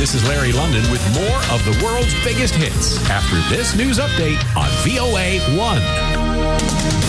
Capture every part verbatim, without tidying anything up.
This is Larry London with more of the world's biggest hits after this news update on V O A one.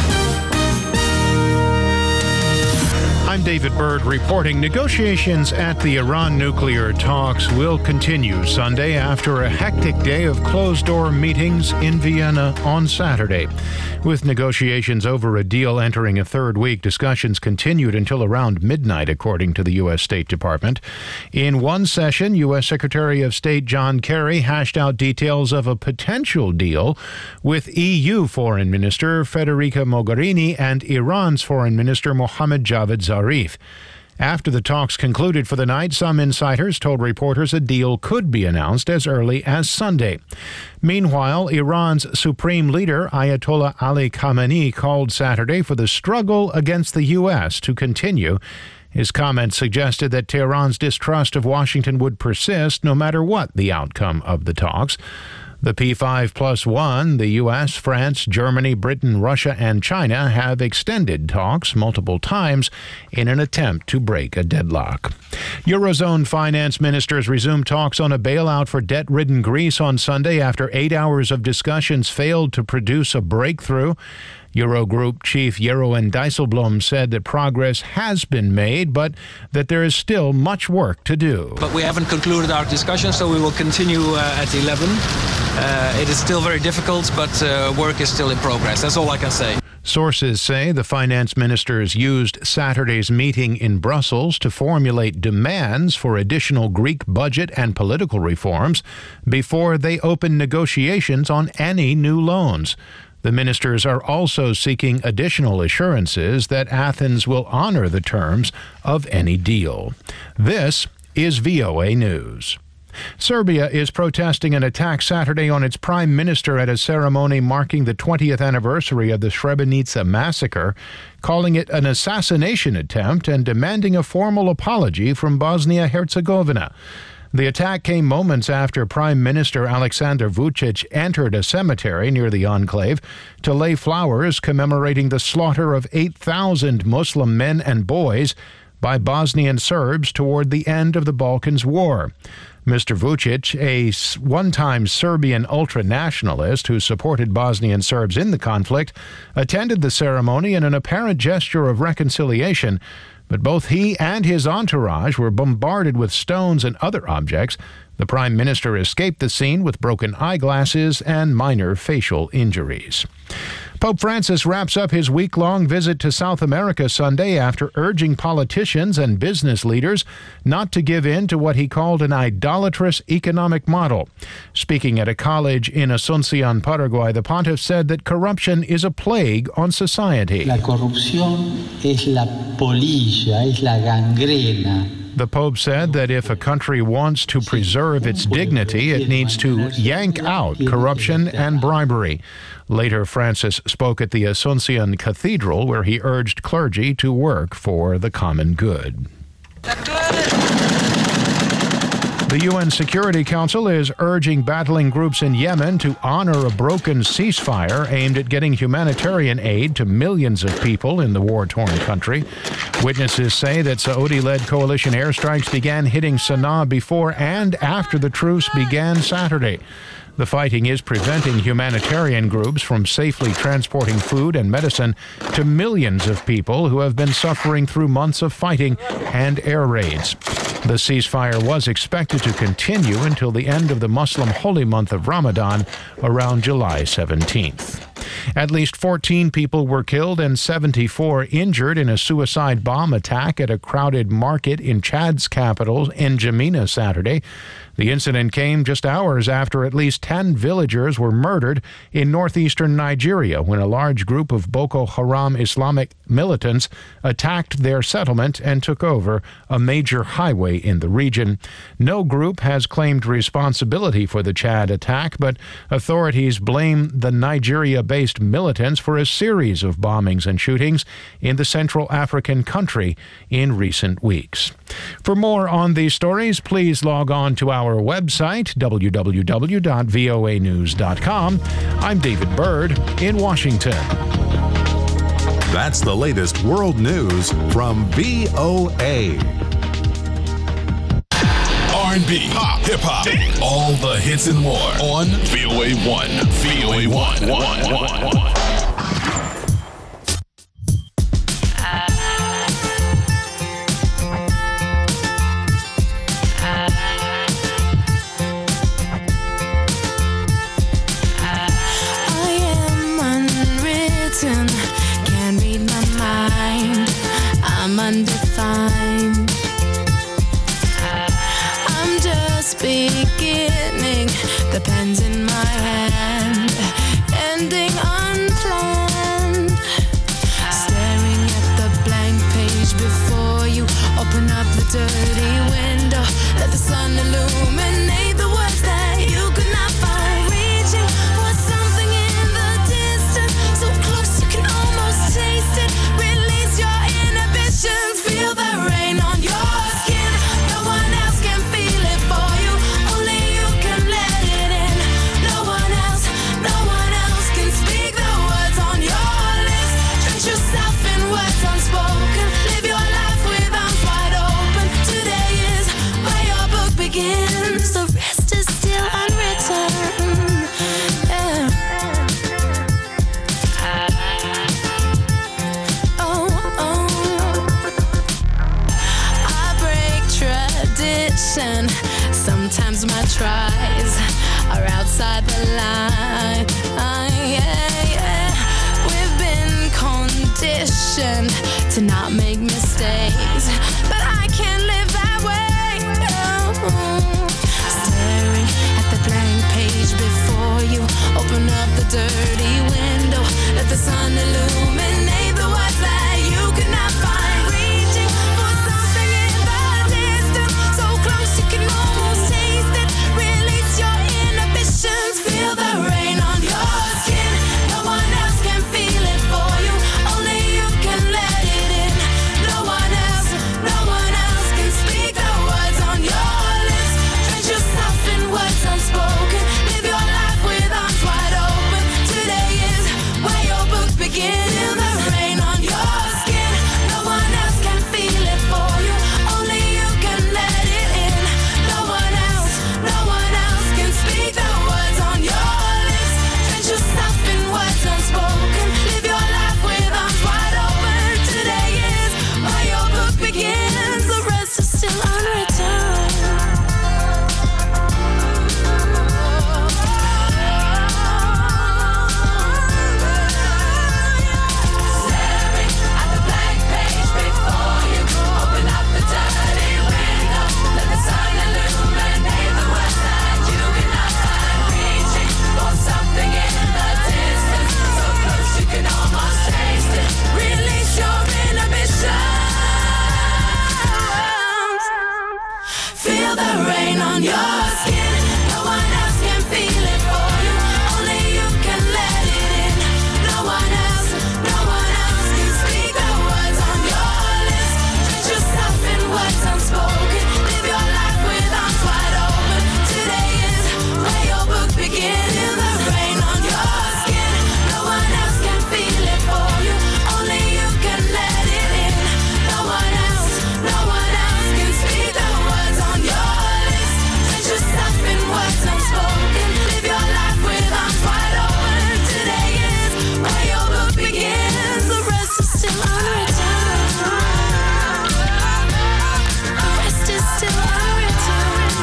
I'm David Byrd reporting. Negotiations at the Iran nuclear talks will continue Sunday after a hectic day of closed-door meetings in Vienna on Saturday. With negotiations over a deal entering a third week, discussions continued until around midnight, according to the U S. State Department. In one session, U S. Secretary of State John Kerry hashed out details of a potential deal with E U Foreign Minister Federica Mogherini and Iran's Foreign Minister Mohammad Javad Zarif. After the talks concluded for the night, some insiders told reporters a deal could be announced as early as Sunday. Meanwhile, Iran's supreme leader, Ayatollah Ali Khamenei, called Saturday for the struggle against the U S to continue. His comments suggested that Tehran's distrust of Washington would persist no matter what the outcome of the talks. The P five plus one, the U S, France, Germany, Britain, Russia, and China have extended talks multiple times in an attempt to break a deadlock. Eurozone finance ministers resumed talks on a bailout for debt-ridden Greece on Sunday after eight hours of discussions failed to produce a breakthrough. Eurogroup chief Jeroen Dijsselbloem said that progress has been made, but that there is still much work to do. But we haven't concluded our discussion, so we will continue uh, at eleven. Uh, it is still very difficult, but uh, work is still in progress. That's all I can say. Sources say the finance ministers used Saturday's meeting in Brussels to formulate demands for additional Greek budget and political reforms before they open negotiations on any new loans. The ministers are also seeking additional assurances that Athens will honor the terms of any deal. This is V O A News. Serbia is protesting an attack Saturday on its prime minister at a ceremony marking the twentieth anniversary of the Srebrenica massacre, calling it an assassination attempt and demanding a formal apology from Bosnia-Herzegovina. The attack came moments after Prime Minister Aleksandar Vučić entered a cemetery near the enclave to lay flowers commemorating the slaughter of eight thousand Muslim men and boys by Bosnian Serbs toward the end of the Balkans War. Mister Vučić, a one-time Serbian ultra-nationalist who supported Bosnian Serbs in the conflict, attended the ceremony in an apparent gesture of reconciliation, but both he and his entourage were bombarded with stones and other objects. The Prime Minister escaped the scene with broken eyeglasses and minor facial injuries. Pope Francis wraps up his week-long visit to South America Sunday after urging politicians and business leaders not to give in to what he called an idolatrous economic model. Speaking at a college in Asunción, Paraguay, the pontiff said that corruption is a plague on society. La corrupción es la polilla, es la gangrena. The Pope said that if a country wants to preserve its dignity, it needs to yank out corruption and bribery. Later, Francis spoke at the Asunción Cathedral, where he urged clergy to work for the common good. The U N Security Council is urging battling groups in Yemen to honor a broken ceasefire aimed at getting humanitarian aid to millions of people in the war-torn country. Witnesses say that Saudi-led coalition airstrikes began hitting Sana'a before and after the truce began Saturday. The fighting is preventing humanitarian groups from safely transporting food and medicine to millions of people who have been suffering through months of fighting and air raids. The ceasefire was expected to continue until the end of the Muslim holy month of Ramadan around July seventeenth. At least fourteen people were killed and seventy-four injured in a suicide bomb attack at a crowded market in Chad's capital, N'Djamena, Saturday. The incident came just hours after at least ten villagers were murdered in northeastern Nigeria when a large group of Boko Haram Islamic militants attacked their settlement and took over a major highway in the region. No group has claimed responsibility for the Chad attack, but authorities blame the Nigeria-based militants for a series of bombings and shootings in the Central African country in recent weeks. For more on these stories, please log on to our website, w w w dot v o a news dot com. I'm David Byrd in Washington. That's the latest world news from V O A. R and B, pop, hip-hop, all the hits and more on V O A one. V O A one. one, one, one. Can't read my mind, I'm undefined. I'm just beginning, the pen's in my hand, ending unplanned. Staring at the blank page before you, open up the dirty window, let the sun illuminate the words that you could not find. Reaching for something in the distance, so close you can almost taste it. Release your inhibitions, feel the rain on your skin. No one else can feel it for you, only you can let it in. No one else, no one else can speak the words on your lips. Drench yourself in words unspoken, live your life with arms wide open. Today is where your book begins, the rest is still unwritten. Yeah. Oh, oh. I break tradition. Sometimes my tries are outside the line. Yeah, yeah. We've been conditioned to not make mistakes, but I can't live that way. No. Staring at the blank page before you, open up the dirty window, let the sun illuminate the words that you could not find. Reaching for something in the distance, so close you can almost taste it. Release your inhibitions, feel the rain on your skin. No one else can feel it for you, only you can let it in. No one else, no one else can speak the words on your lips. Drench yourself in words unspoken, live your life with arms wide open. Today is where your book begins. Feel the rain on your skin. No one else can feel it for you, only you can let it in. No one else, no one else can speak the words on your lips. Drench yourself in words unspoken, live your life with arms wide open. Today is where your book begins, the rest is still unwritten. Staring at the blank page before you, open up the dirty window, let the sun illuminate the words that you cannot find. Reaching for something in the distance, so close you can almost taste it. Release your inhibitions, feel the rain on your skin. No one else can feel it for you, only you can let it in. No one else, no one else can speak the words on your lips. Drench yourself in words unspoken, live your life with arms wide open. Today is where your book begins. Feel the rain on your skin. No one else can feel it for you, only you can let it in. No one else, no one else can speak the words on your lips. Drench yourself in words unspoken, live your life with arms wide open. Today is where your book begins, the rest is still unwritten. The rest is still unwritten.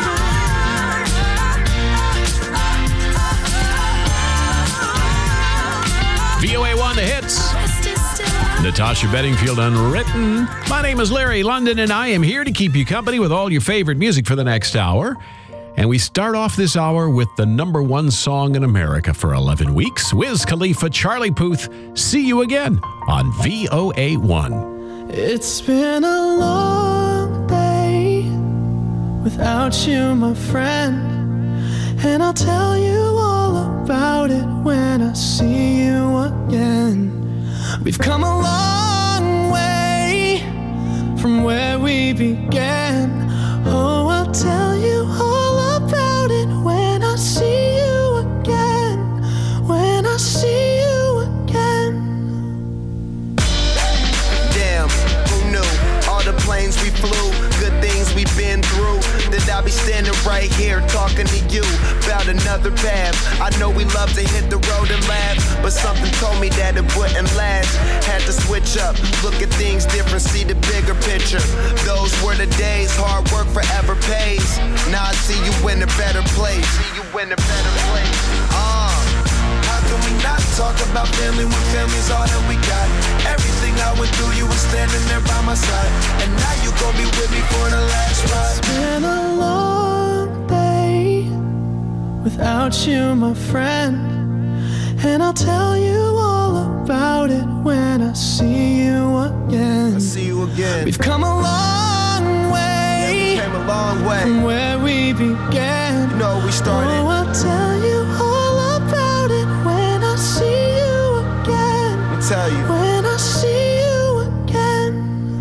V O A one, the hits. The rest is still unwritten. Natasha Bedingfield, Unwritten. My name is Larry London, and I am here to keep you company with all your favorite music for the next hour. And we start off this hour with the number one song in America for eleven weeks. Wiz Khalifa, Charlie Puth, See You Again on V O A one. It's been a long day without you, my friend, and I'll tell you all about it when I see you again. We've come a long way from where we began. Oh, I'll tell you all about it when I see you again. When I see you again. Damn, who knew? All the planes we flew, good things we've been through. Did I'll be standing right here talking to you about another path. I know we love to hit the road and laugh, but something told me that it wouldn't last. Had to switch up, look at things different, see the bigger picture. Those were the days, hard work forever pays. Now I see you in a better place. See you in a better place. Uh, how can we not talk about family when family's all that we got? Everything I went through, you were standing there by my side, and now you gon' be with me for the last ride. It's been a long day without you, my friend, and I'll tell you all about it when I see you again. I see you again. We've come a long way, yeah, we came a long way from where we began. You know, we started. Oh, I'll tell you all about it when I see you again. Let me tell you. When I see you again.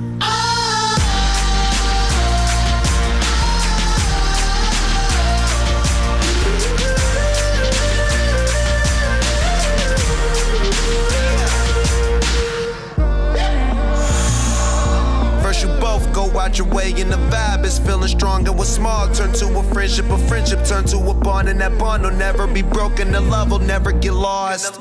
First you both go out your way and the vibe is feeling strong, and what's small turn to a friendship, a friendship turn to a bond, and that bond will never be broken, the love will never get lost.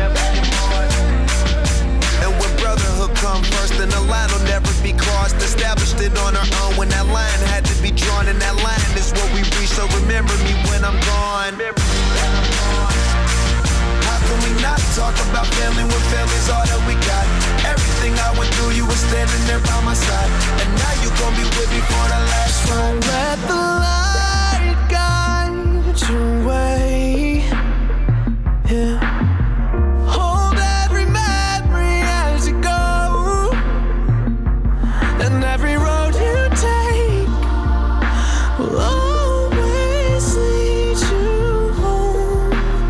And when brotherhood come first, then the line will never be crossed. Established it on our own when that line had to be drawn, and that line is what we reach, so remember me when I'm gone. How can we not talk about family when family's all that we got? Everything I went through, you were standing there by my side, and now you gon' be with me for the last ride. Let the light guide your way. Yeah. Hold every memory as you go, and every road you take will always lead you home.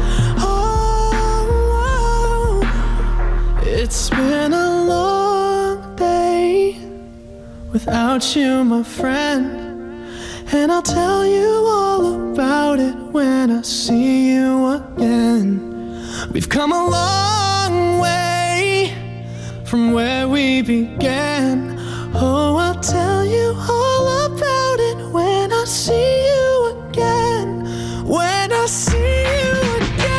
Oh, it's been a long day without you, my friend, and I'll tell you all about it when I see you again. We've come a long way from where we began. Oh, I'll tell you all about it when I see you again. When I see you again.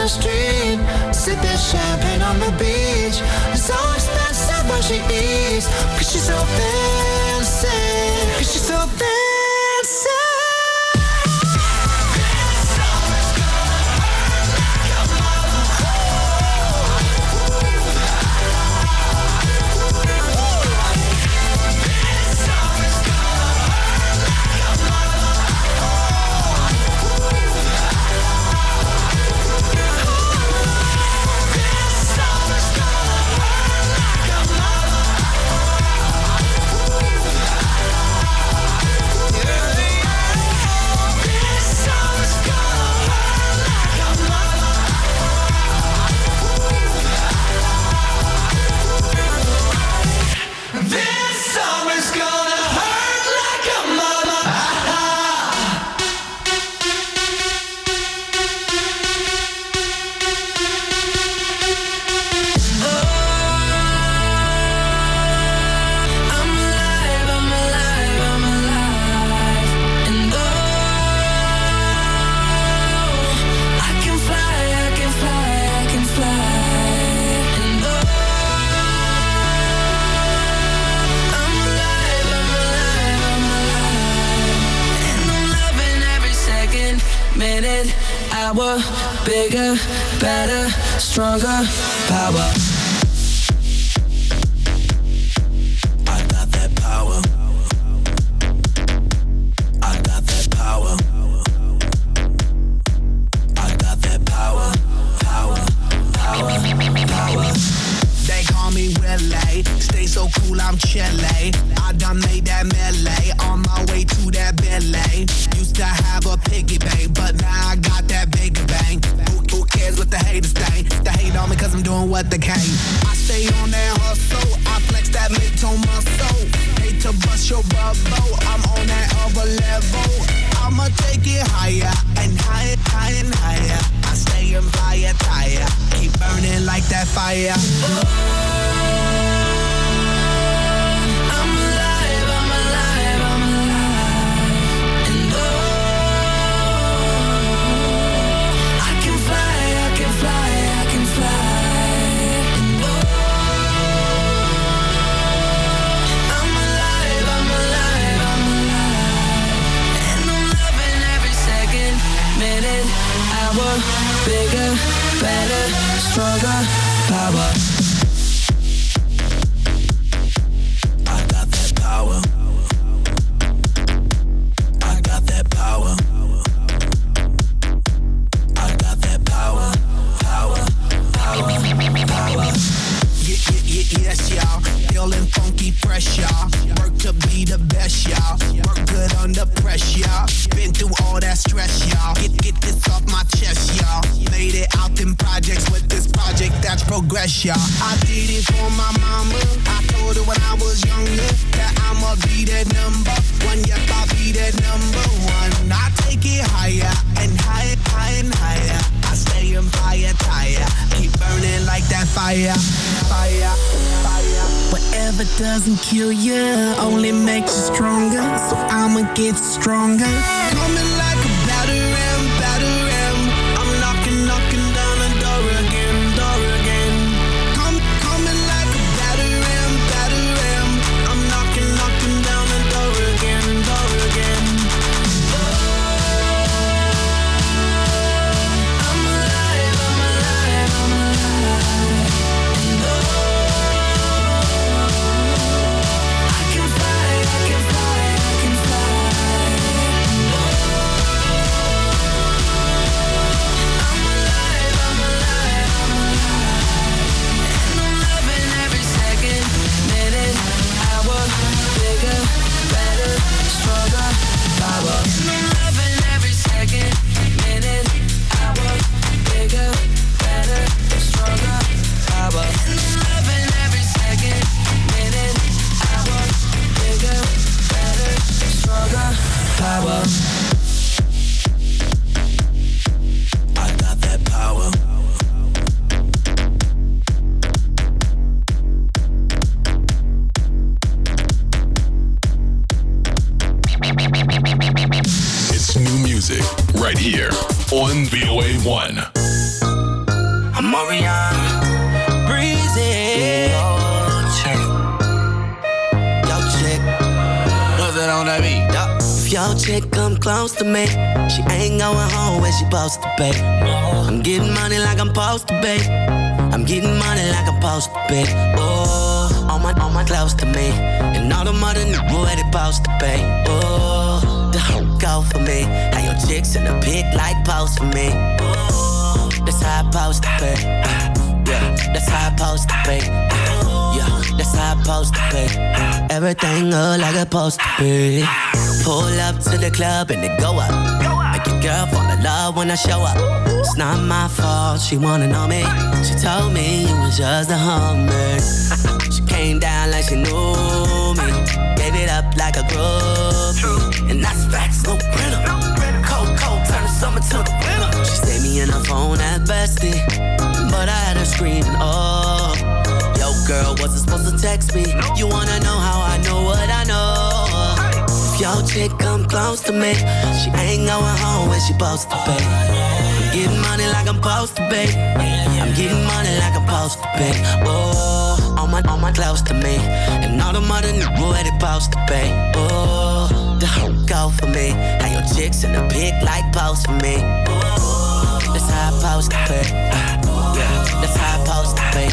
the street, sipping champagne on the beach. It's so expensive what she eats, cause she's so fancy, cause she's so fancy. Hour, bigger, better, stronger, power. I got that power. I got that power. I got that power. Power, power, power. They call me Willie, stay so cool, I'm chilly. I done made that melee, on my way to that Billy. Used to have a piggy bank, but now I got that bigger bang. Who, who cares what the haters think? They hate on me cause I'm doing what they can. I stay on that hustle, I flex that mid-tone muscle. Hate to bust your bubble, I'm on that other level. I'ma take it higher, and higher, higher, and higher. I stay in fire, tire, keep burning like that fire. Hour, bigger, better, stronger, power. I got that power. I got that power. I got that power. Power, power, power. Yeah, yeah, yeah, yes, y'all. Feeling funky, fresh, y'all. Work to be the best, y'all. Work good under pressure, y'all. Been through all that stress, y'all. Get, get this off my chest, y'all. Made it out in projects with this project that's progress, y'all. I did it for my mama. I told her when I was younger that I'ma be that number one. Yep, I'll be that number one. I take it higher and higher, higher and higher. I stay in fire, tire. Keep burning like that fire. Fire, fire. Whatever doesn't kill you only makes you stronger. So I'ma get stronger. Coming like a battering, battering. I'm knocking, knocking down the door again, door again. Come, coming like a battering, battering. I'm knocking, knocking down the door again, door again. I'm alive, I'm alive, I'm alive. And oh, I can fly, I can fly, I can fly. I'm alive, I'm alive, I'm alive. And I'm loving every second, minute, hour, bigger, better, stronger, power. And I'm loving every second, minute, hour, bigger, better, stronger, power. And I'm loving every second, minute, hour, bigger, better, stronger, power. I got that power. It's new music right here on V O A one. Mariana, breezy. Yo, chick. Yo, chick. What's that on that beat? Yo. If your chick come close to me, she ain't going home where she supposed to be. I'm getting money like I'm supposed to be. I'm getting money like I'm supposed to be. Oh, all my, all my close to me. And all the mother niggas where they supposed to be. Oh, the hoe go for me. How your chicks in the pit like pose for me. Oh, that's how I supposed to be. Yeah, that's how I supposed to be. Yeah, that's how I supposed to be. Everything look like it's supposed to be. Pull up to the club and it go up. Make your girl fall in love when I show up. It's not my fault, she wanna know me. She told me you was just a hummer. She came down like she knew me. Gave it up like a groupie. And that's facts, no printer. Cold, cold, turn the summer to the winter. She saved me in her phone at bestie, but I had her screaming, oh. Yo, girl, wasn't supposed to text me. You wanna know how I know what I know? If your chick come close to me, she ain't going home where she supposed to be. I'm getting money like I'm supposed to be. I'm getting money like I'm supposed to be. Oh, all my, all my close to me. And all the mother niggas where they supposed to be. Oh, the hoe go for me. How your chicks in the pit like pose for me. Oh, that's how I supposed to be. Yeah, that's how I supposed to be.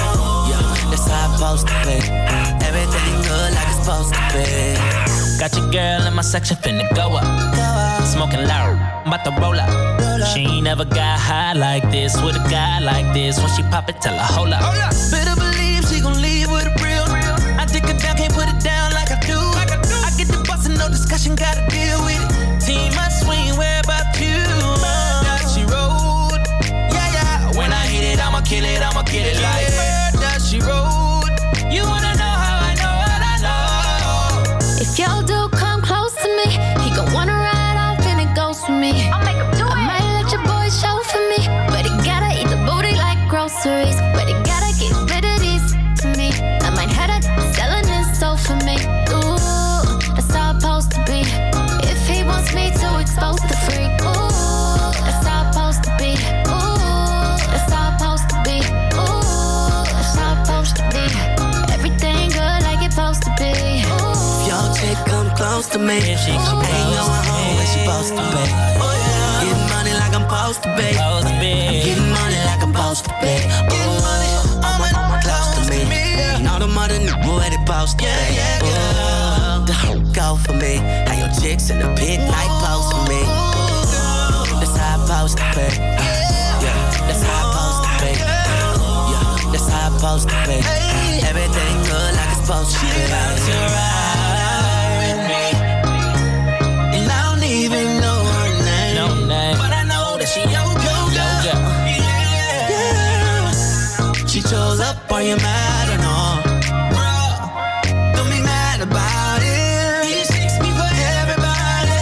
Yeah, that's how I supposed to be. Everything good like it's supposed to be. Got your girl in my section, finna go up. Smoking loud, I'm about to roll up. She ain't never got high like this with a guy like this. When she pop it, tell her, hold up. Better believe she gon' leave with a real. I dick her down, can't put it down like I do. I get the bus and no discussion, gotta deal with it. Team, I swing, where about you? That she rode. Yeah, yeah. When I hit it, I'ma kill it, I'ma get it like that she rode. You wanna know how I know what I know? If your dude come close to me, he gon' wanna ride off and it goes for me. I'll make him do it. I might let your boy show for me, but he gotta eat the booty like groceries. But he gotta get rid of these to me. I might have to selling his soul for me. Ooh, that's how I'm supposed to be. If he wants me to expose the freak, ooh, that's how I'm supposed to be. Ooh, that's how I'm supposed to be. Ooh, that's how I'm supposed to be. Everything good like it's supposed to be. Ooh. Your chick come close to me. She ain't going home where she supposed to be. Getting money like I'm supposed to be. I'm getting money like I'm supposed to be. Oh, all my, all my close to me. And all the mother niggas where they supposed to be. Oh, the hoe go for me. How your chicks in the pit like pose for me. That's how I'm supposed to be. Yeah, that's how I'm supposed to be. Yeah, that's how I'm supposed to be. Everything good like it's supposed to be. About to ride with me. And I don't even know her name. No name. But I know that she yo yo yo. Yeah, yeah. She chose up, are you mad or no? Bro, don't be mad about it. He shakes me for everybody.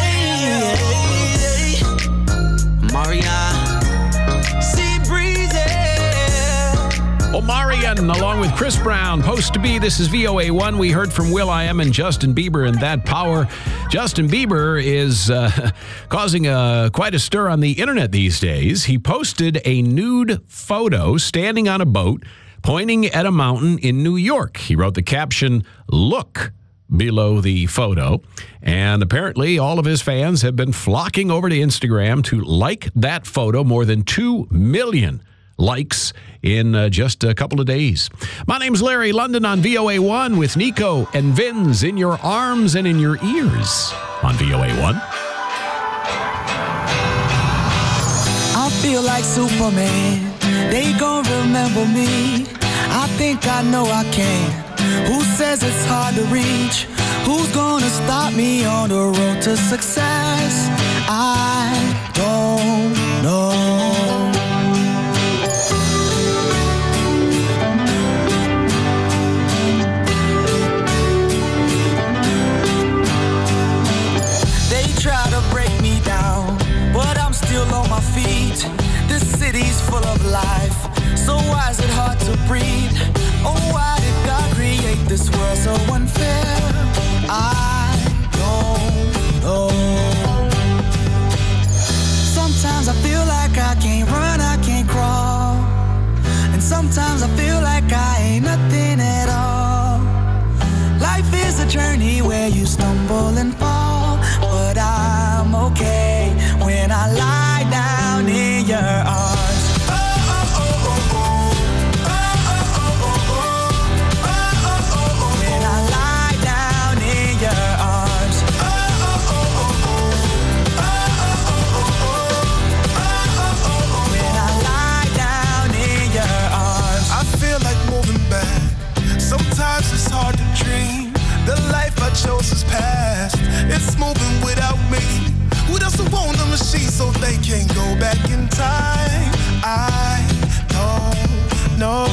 Mariana, see breezy. Omarion, along with Chris Brown, Post to Be. This is V O A one. We heard from will.i.am and Justin Bieber and That Power. Justin Bieber is uh, causing a, quite a stir on the internet these days. He posted a nude photo standing on a boat pointing at a mountain in New York. He wrote the caption, "Look," below the photo. And apparently all of his fans have been flocking over to Instagram to like that photo. More than two million likes in uh, just a couple of days. My name's Larry London on V O A one with Nico and Vinz in your arms and in your ears on V O A one. I feel like Superman. They gon' remember me. I think I know I can. Who says it's hard to reach? Who's gonna stop me on the road to success? I don't know. Try to break me down, but I'm still on my feet. This city's full of life, so why is it hard to breathe? Oh, why did God create this world so unfair? I don't know. Sometimes I feel like I can't run, I can't crawl. stumble and fall, but I'm okay when I lie down in your arms. Sometimes it's hard to dream. The life I chose is past. It's moving without me. Who doesn't want a machine so they can go back in time? I don't know.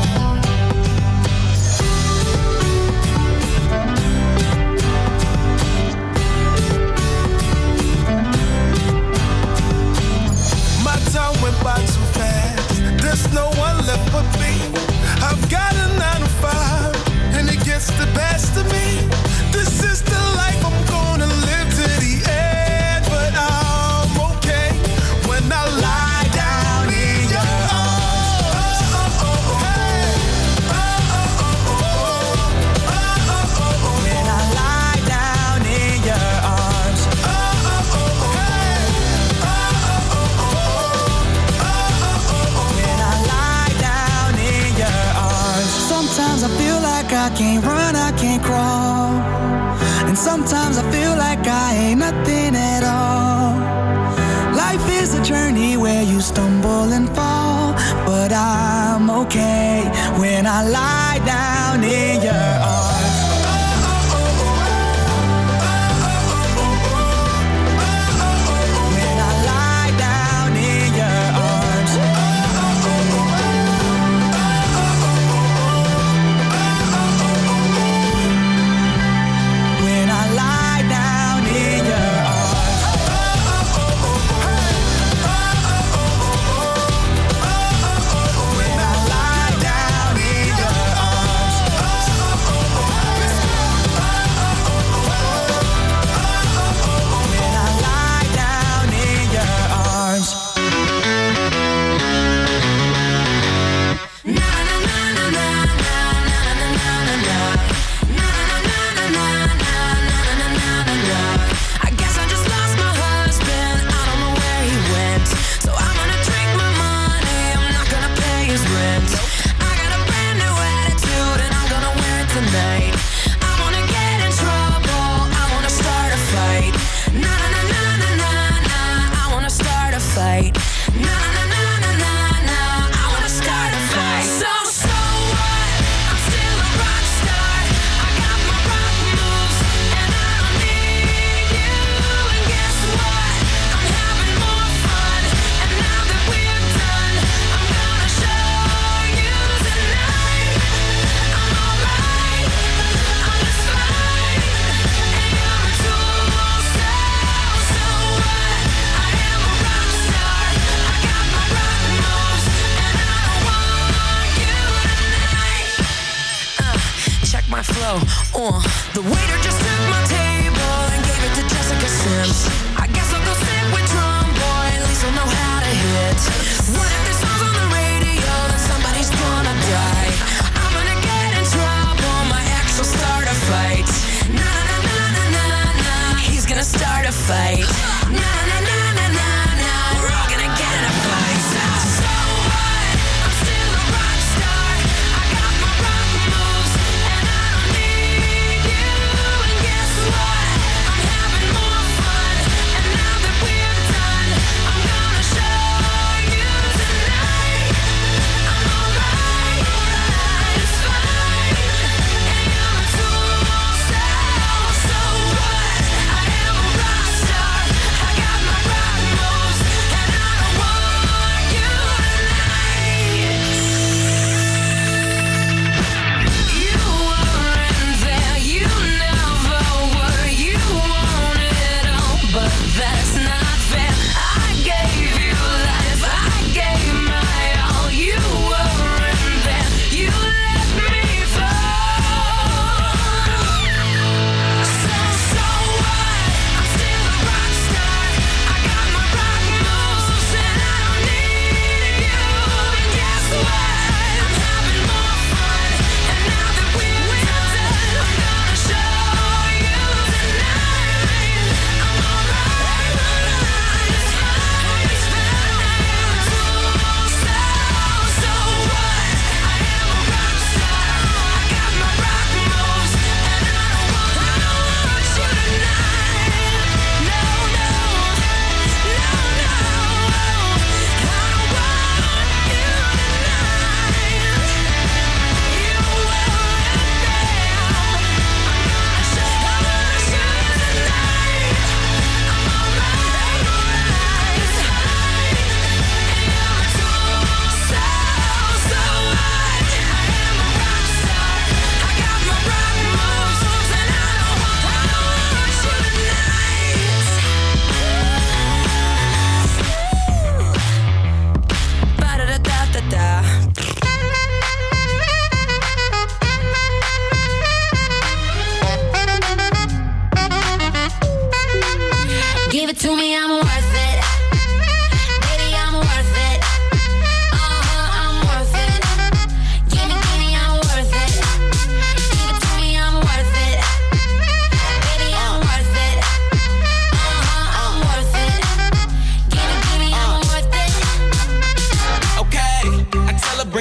My time went by too fast. There's no one left but me. I've got a nine to five, and it gets the best of me. This is the life I'm gonna live to the end, but I'm okay when I lie down in your arms. Oh, oh, oh, hey. Oh, oh, oh, oh, oh, oh, oh. When I lie down in your arms. Oh, oh, oh, oh, hey. Oh, oh, oh, oh, oh, oh, oh. When I lie down in your arms. Sometimes I feel like I can't run, I can't crawl. And sometimes I feel like I ain't nothing at all. Life is a journey where you stumble and fall, but I'm okay when I lie down in your arms. When I lie down in your arms. When I lie down in your arms. When I lie down in your arms. When I lie down in your arms. I guess I just lost my husband. I don't know where he went. So I'm gonna drink my money. I'm not gonna pay his rent. I got a brand new attitude and I'm gonna wear it tonight. I wanna get in trouble. I wanna start a fight. Na na na na na na. I wanna start a fight. Na na na na na na. I wanna start a fight. So so what? I'm still a rock star. I got my rock moves and I don't need you. And guess what? I'm having more fun. And now that we're done, I'm gonna show you tonight. I'm alright. I'm just fine. And you're a tool. So so what? I am a rock star. I got my rock moves and I don't want you tonight. Uh, check my flow. Uh, the waiter just took my table and gave it to Jessica Sims. I guess I'll go sit with Drum Boy. At least I'll know how to hit. What if this song's on the radio? Then somebody's gonna die. I'm gonna get in trouble. My ex will start a fight. Na na na na na na. He's gonna start a fight. Na na na na na na. We're all gonna get in a fight. So, so what? I'm still a rock star. I got my rock moves and I don't need you. And guess what? I'm having more fun.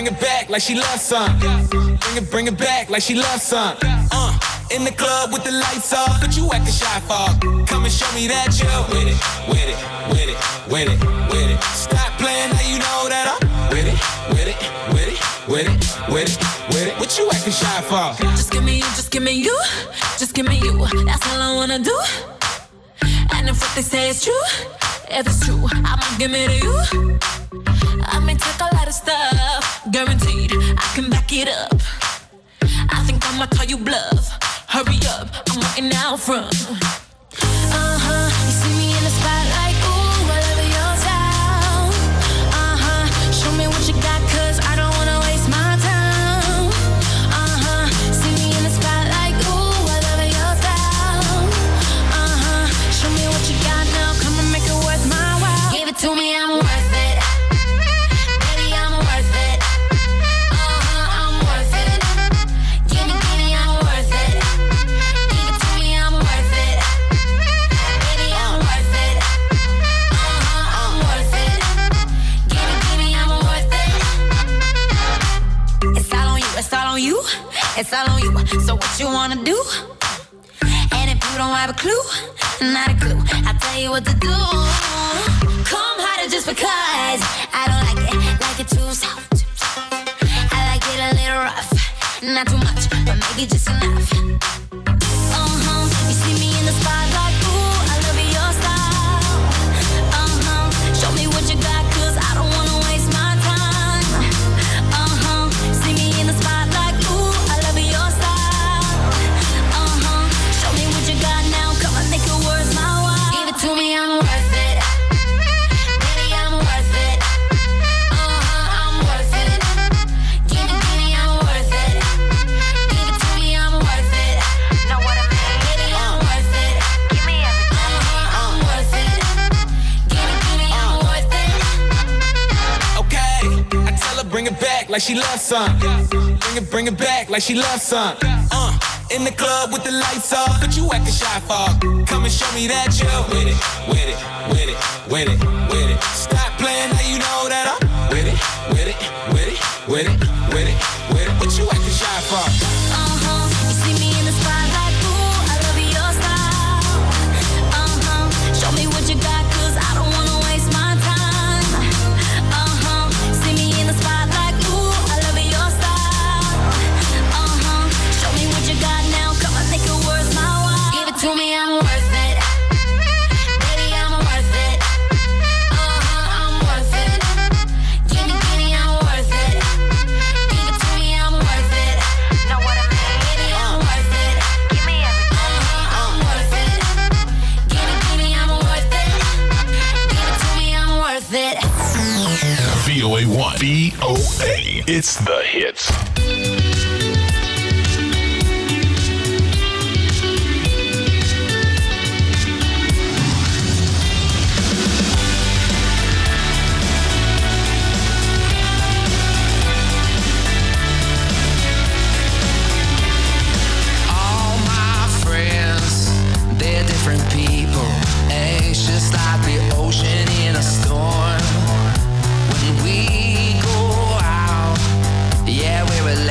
bring it back like she loves some. Bring it, bring it back like she loves some. Uh, in the club with the lights off, but you acting shy for. Come and show me that you with it, with it, with it, with it, with it. Stop playing, now you know that I'm with it, with it, with it, with it, with it, with it. What you acting shy for? Just give me you, just give me you, just give me you. That's all I wanna do. And if what they say is true, if it's true, I'ma give it to you. I may take a lot of stuff, guaranteed I can back it up. I think I'ma call you bluff. Hurry up, I'm waiting out front. Uh-huh, you see me in the spotlight, ooh, I love your style. Uh-huh, show me what you got, cause I don't wanna waste my time. Uh-huh, see me in the spotlight, ooh, I love your style. Uh-huh, show me what you got now, come and make it worth my while. Give it to me, I'm worth it. Baby, I'm worth it. Uh-huh, I'm worth it. Give me, give me, I'm worth it. Give it to me, I'm worth it. Baby, I'm worth it. Uh-huh, I'm worth it. Give me, give me, I'm worth it. It's all on you, it's all on you, it's all on you. So what you wanna do? And if you don't have a clue, not a clue, I'll tell you what to do. Come harder just because I don't like it, like it too soft. I like it a little rough, not too much, but maybe just enough. Uh-huh, you see me in the spotlight, ooh, I love your style. Uh-huh, show me what you got, cause I don't wanna waste my time. Uh-huh, see me in the spotlight, ooh, I love your style. Uh-huh, show me what you got now, come and make it worth my while. Give it to me, I'm worth it. Baby, I'm worth it. Uh-huh, I'm worth it. Give me, give me, I'm worth it. Give it to me, I'm worth it. Know what I mean? Baby, I'm worth it. Give me everything. Uh-huh, I'm worth it. Give me, give me, I'm worth it. Okay, I tell her bring it back like she loves some. Bring it, bring it back like she loves some. Uh, in the club with the lights off, but you acting shy for. Come and show me that you with it, with it, with it, with it, with it. Stop playing, now you know that I'm with it, with it, with it, with it, with it, with it. What you acting shy for? Uh-huh, you see me in the spotlight, ooh, I love your style. Uh-huh, show me what you got, cause I don't wanna waste my time. Uh-huh, see me in the spotlight, ooh, I love your style. Uh-huh, show me what you got now, come and make it worth my while. Give it to me, I'm worth it. Baby, I'm worth it. Uh-huh, I'm worth it. Give me, give me, I'm worth it. Give it to me, I'm worth it. Know what I mean? Baby, I'm worth it. Give me everything. Uh-huh, I'm worth it. Give me, give me, I'm worth it. Give it to me, I'm worth it. V O A one. V O A. It's the hits. All my friends, they're different people, anxious like the ocean in a storm. When we go out, yeah, we're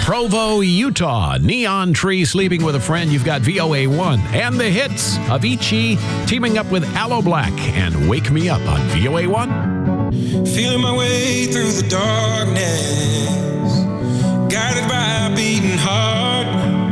Provo, Utah. Neon Tree sleeping with a friend. You've got V O A one. And the hits. Avicii teaming up with Aloe Black and Wake Me Up on V O A one. Feeling my way through the darkness, guided by a beating heart.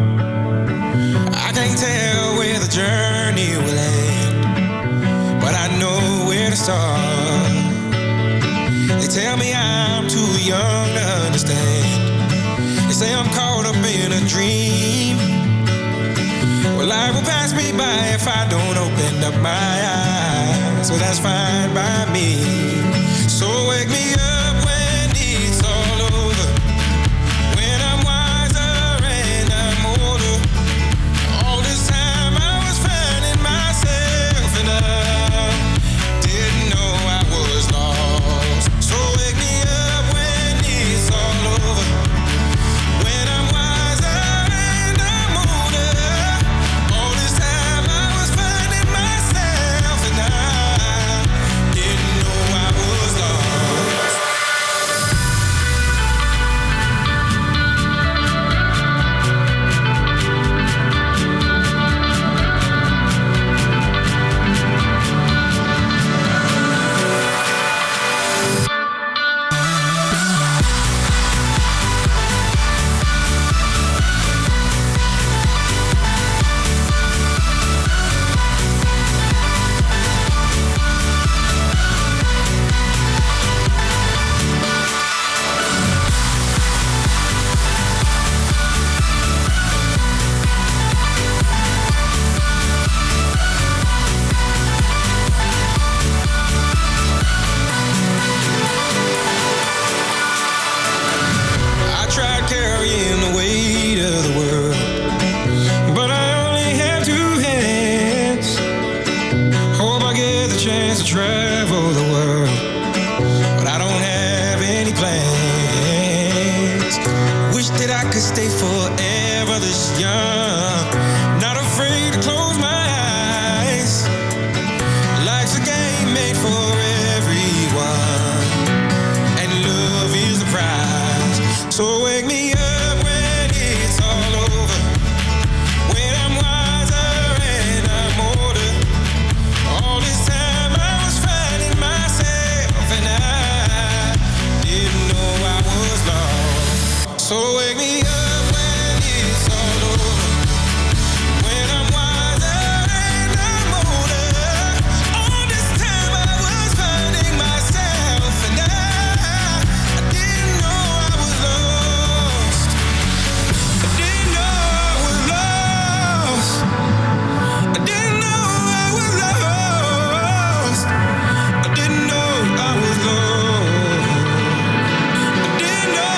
I can't tell where the journey will end, but I know where to start. They tell me I'm too young to understand. They say I'm caught up in a dream. Well, life will pass me by if I don't open up my eyes. So that's fine by me. So wake me up when it's all over, when I'm wiser and I'm older. All this time I was finding myself and I didn't know I was lost. So wake me up when it's all over, when I'm wiser and I'm older. All this time I was finding myself and I didn't know I was lost. I tried carrying the weight of the world, but I only have two hands. Hope I get the chance to travel the world, but I don't have any plans. Wish that I could stay forever this young, not afraid to close my eyes. Life's a game made for everyone, and love is the prize. So wake me up when it's all over, when I'm wiser and I'm older. All this time I was finding myself and I didn't know I was lost. So wake me up when it's all over, when I'm wiser and I'm older. All this time I was finding myself and I, I didn't know I was lost. I didn't know I was lost. I didn't know I was lost. I didn't know I was lost. I didn't know.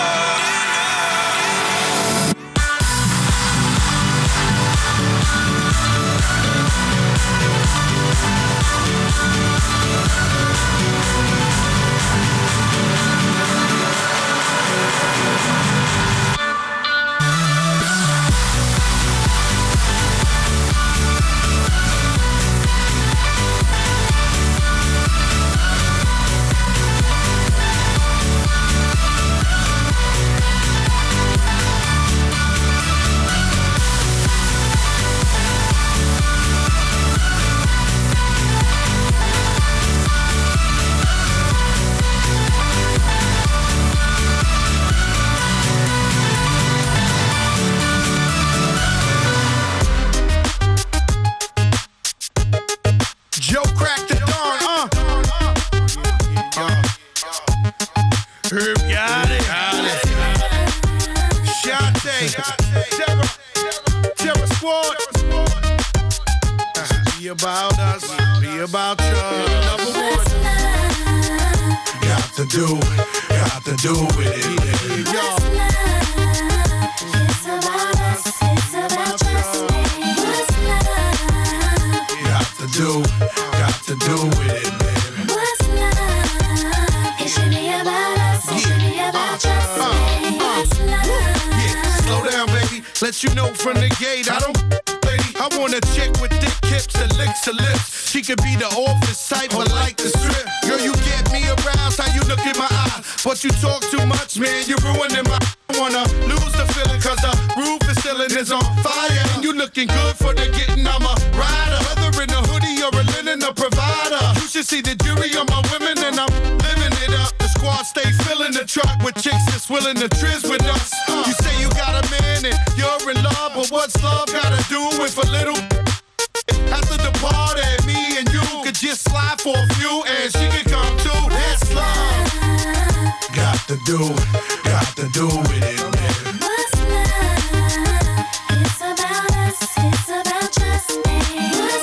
Joe cracked the dawn, uh. Herb got it. Shante, Terror, Terror Squad. Be about us, be about you. Number one. Got to do, got to do with it. Y'all. It's about us, it's about trust me. What's love? Got to do, got to do with it, baby. What's love? It should be about us, it should be about trust me. What's love? Yeah, slow down, baby. Let you know from the gate, I don't, lady. I want a chick with thick hips and licks her lips. She could be the office type, but like the strip. Girl, you get me aroused, how you look in my eye. But you talk too much, man, you're ruining my. I wanna lose the feeling cause the roof is ceiling is on fire. And you looking good for the getting, I'm a rider. Whether in a hoodie or a linen, a provider. You should see the jury on my women and I'm living it up. The squad stay filling the truck with chicks that's willing to trizz with us. You say you got a man and you're in love, but what's love gotta do with a little? After the party, me and you could just slide for a few and she could come too. That's love. Got to do, got to do with it, man. What's love? It's about us, it's about trust me. What's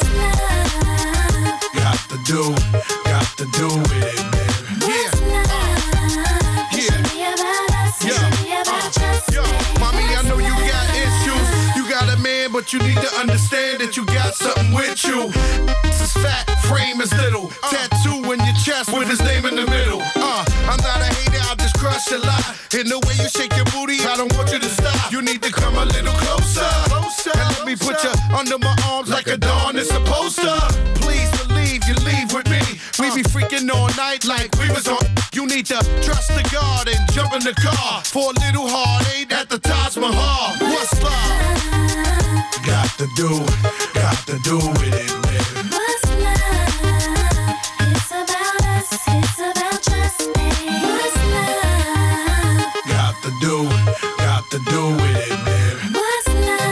love? Got to do, got to do with it, man. What's love? It should be about us, it should be about trust Yo, me. mommy, I know you got issues. You got a man, but you need to understand that you got something with you. This is fat, frame is little. Tattoo in your chest with his name in the middle. Uh, I'm not a hater, I'll just crush a lot. In the way you shake your booty, I don't want you to stop. You need to come a little closer. Closer. And let me put you under my arms like a dawn is supposed to. Please believe you leave with me. We be freaking all night like we was on. You need to trust the God and jump in the car for a little heartache at the Taj Mahal. What's love? Got to do, got to do with it, man. What's love? It's about us, it's about trust me. What's love? Got to do, got to do with it, man. What's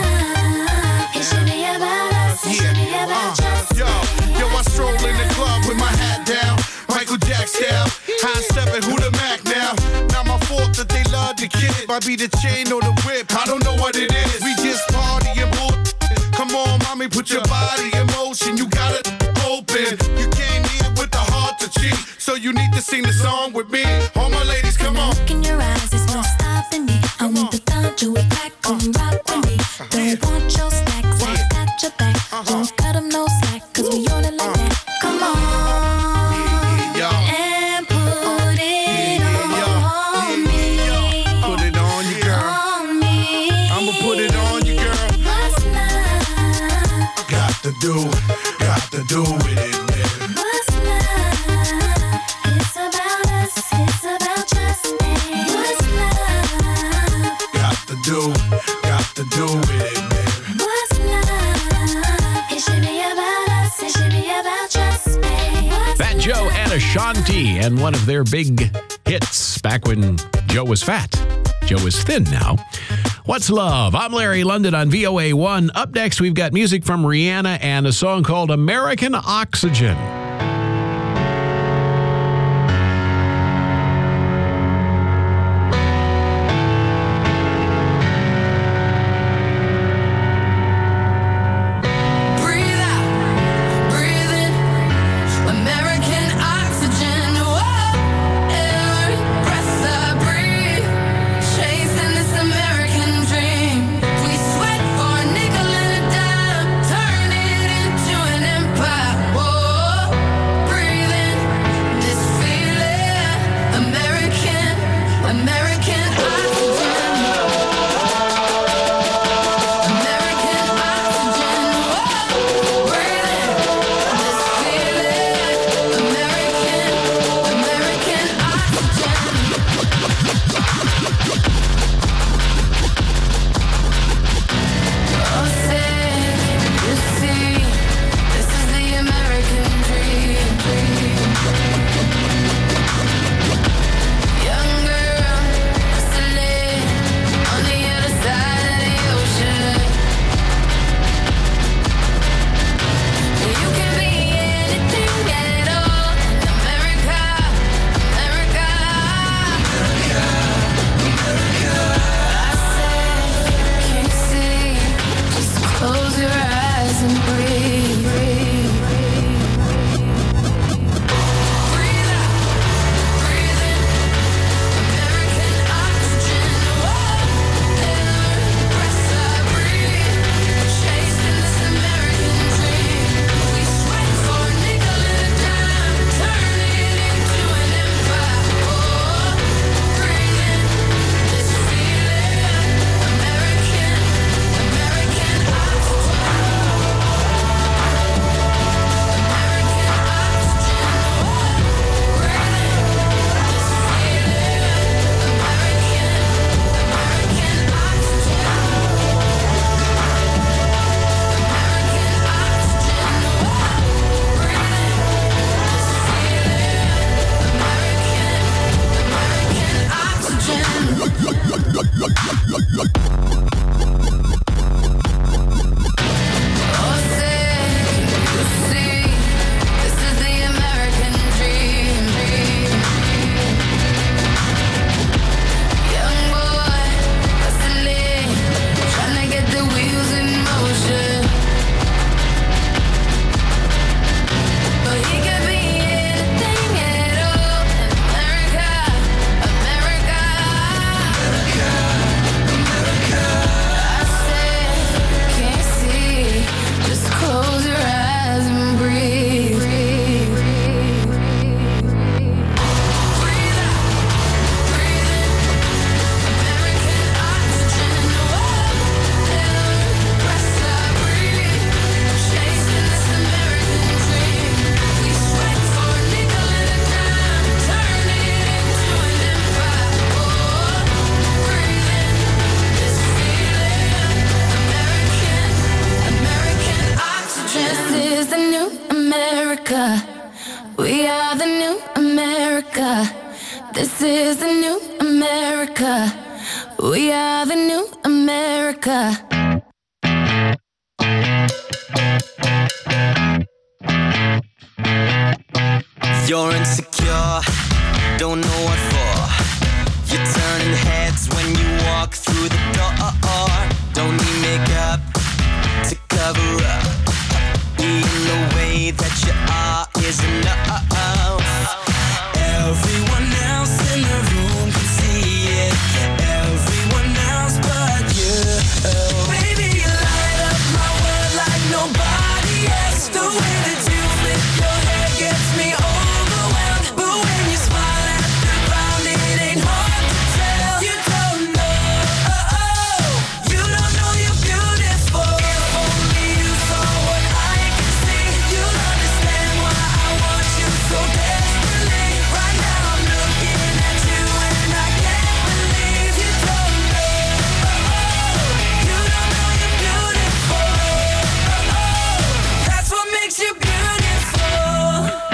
love? It should be about us, it should be about trust me. Yo, yo, I stroll in the club with my hat down, Michael Jack style, high stepping, who the Mac now? Not my fault that they love the kid. Might be the chain or the whip, I don't know what it is. We just party and bull. Come on, mommy, put your body in motion. You got it open. You came here with the heart to cheat, so you need to sing the song with me. All my ladies, come on. Look in your eyes, there's no stopping me. I want the thought you would back and rock with me. Don't want your snacks, I got your back. Don't cut them no slack, cause we on it like that. Come on, and put it on me. Put it on you, girl. On me. I'ma put it on you, girl. What's love? Got to do, got to do with it, man. What's love? It's about us, it's about trust me. What's love? Got to do, got to do with it, man. What's love? It should be about us, it should be about trust me. What's Fat Joe and Ashanti, and one of their big hits back when Joe was fat. Joe is thin now. What's Love? I'm Larry London on V O A one. Up next, we've got music from Rihanna and a song called American Oxygen. Breathe out, breathe in, American oxygen. Whoa, every breath I breathe, chasing this American dream. We sweat for a nickel and a dime, turn it into an empire. Whoa. We are the new America. This is the new America. We are the new America. You're insecure, don't know what for. You're turning heads when you walk through the door. Don't need makeup to cover up. Being the way that you are is enough. Everyone else in the room can see it. Everyone else but you. Baby, you light up my world like nobody else. The way that you flip your hair gets me overwhelmed. But when you smile at the ground, it ain't hard to tell. You don't know, oh, oh. You don't know you're beautiful. If only you saw what I can see, you'll understand why I want you so desperately. Right now I'm looking at you and I can't believe you don't know, oh, oh. You don't know you're beautiful, oh, oh. That's what makes you beautiful.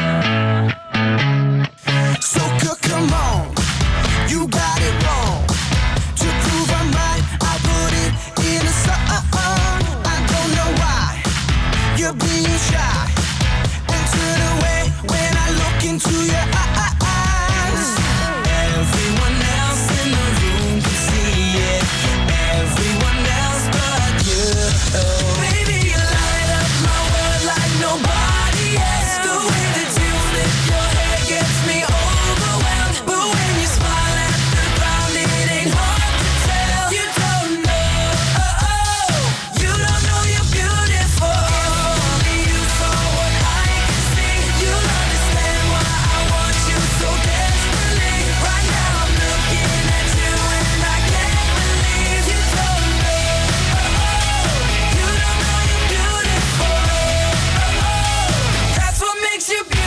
So good, come on, you got it wrong. To prove I'm right, I put it in a song. I don't know why you're being shy and turn away when I look into your eyes. Everyone else in the room can see it. Everyone else but you. Baby, you light up my world like nobody else. The way that you flip your hair gets me overwhelmed. But when you smile at the ground, it ain't hard to tell. You don't know, oh, oh. You don't know you're beautiful. If only you saw what I can see, you'll understand why I want you so desperately. Right now I'm looking at you and I can't believe you don't know, oh, oh. You don't know you're beautiful, oh, oh. That's what makes you beautiful.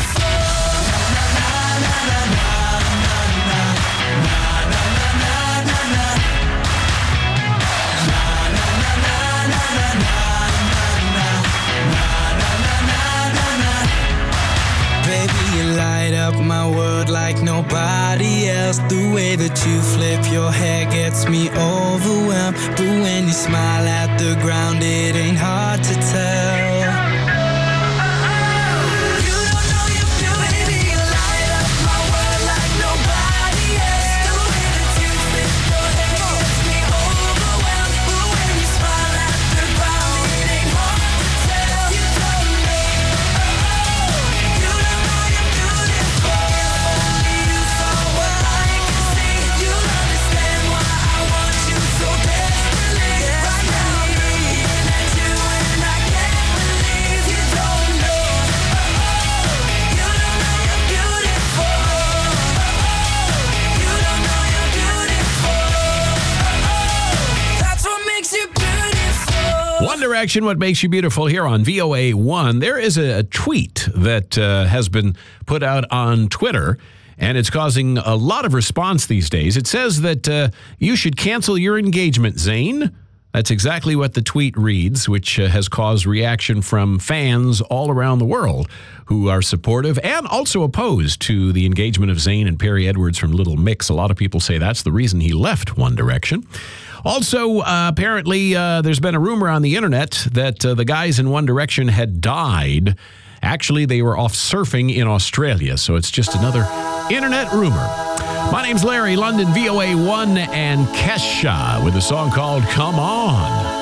Baby, you light up my world like nobody else. The way that you flip your hair gets me overwhelmed. But when you smile at the ground, it ain't hard to tell. You don't know you're beautiful. Baby, you light up my world like nobody else. The way that you flip your hair gets me overwhelmed. But when you smile at the ground, it ain't hard to tell. You don't know, oh, oh. You don't know you're beautiful. If only you saw what I can see, you'll understand why I want you so desperately. Right now I'm looking at you and I can't believe you don't know, oh, oh. You don't know you're beautiful, oh, oh. You don't know you're beautiful, oh, oh. That's what makes you beautiful. One Direction, What Makes You Beautiful, here on V O A one. There is a tweet that uh, has been put out on Twitter, and it's causing a lot of response these days. It says that uh, you should cancel your engagement, Zayn. That's exactly what the tweet reads, which uh, has caused reaction from fans all around the world who are supportive and also opposed to the engagement of Zayn and Perry Edwards from Little Mix. A lot of people say that's the reason he left One Direction. Also, uh, apparently, uh, there's been a rumor on the internet that uh, the guys in One Direction had died. Actually, they were off surfing in Australia, so it's just another internet rumor. My name's Larry London, V O A one, and Kesha with a song called Come On.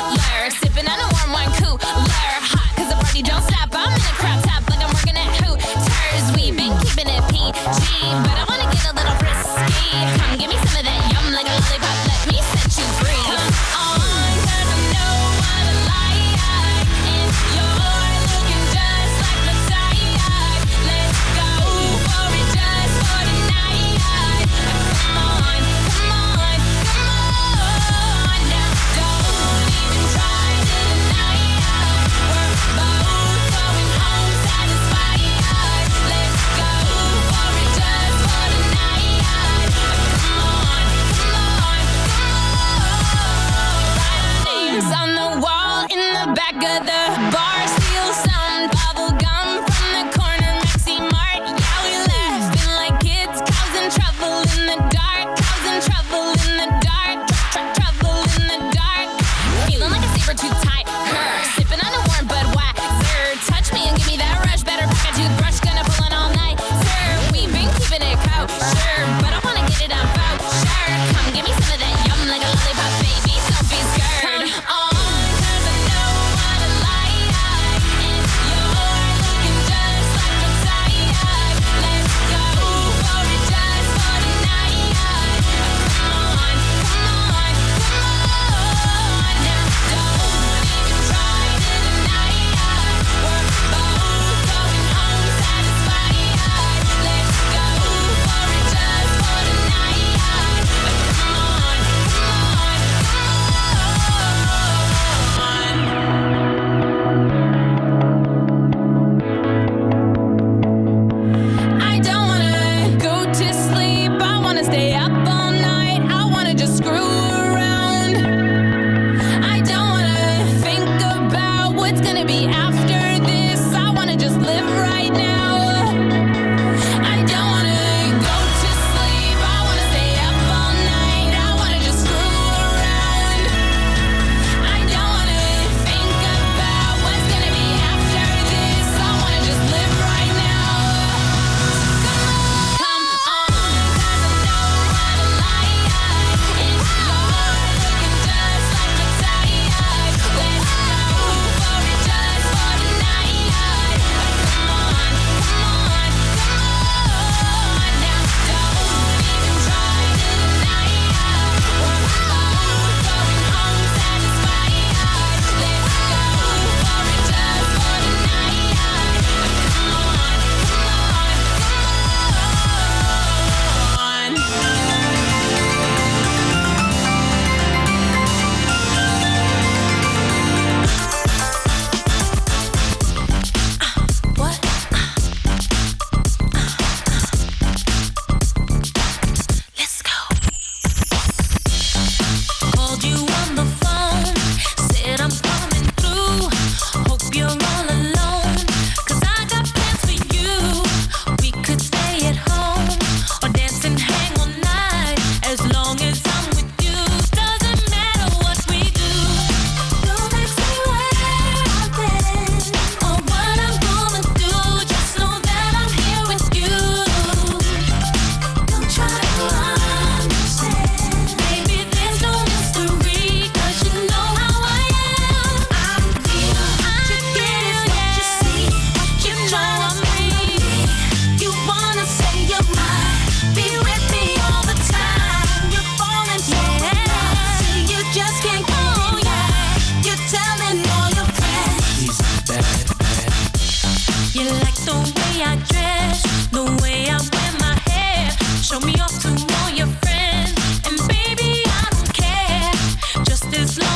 Don't stop, I'm in a crop top like I'm working at who? this long.